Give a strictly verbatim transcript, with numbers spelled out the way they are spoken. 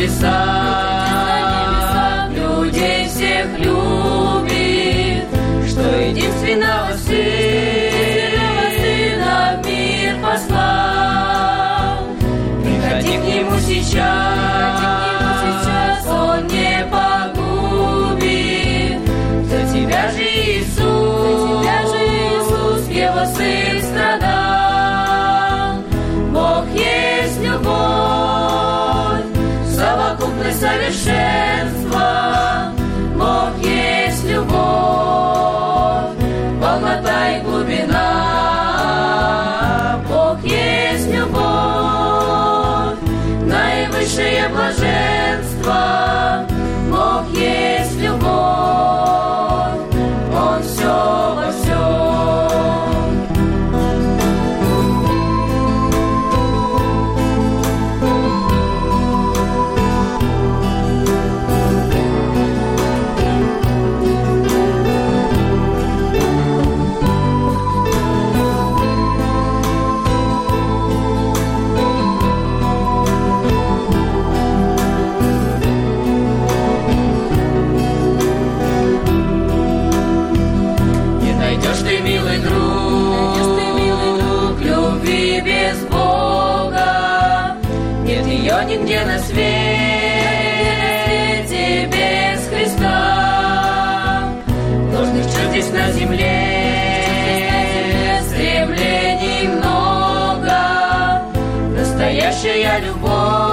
небеса, людей всех любит, что единственного Сына в мир послал. Приходи к Нему сейчас, Он не погубит. За тебя же Иисус, Его Сын страдал. Бог есть любовь, совокупность совершенства. Бог есть любовь, полнота и глубина. Бог есть любовь, наивысшее блаженство. Бог есть любовь, Он все во всем. Милый друг, любви без Бога, нет ее нигде на свете без Христа. Ложных чудес на земле, стремлений много, настоящая любовь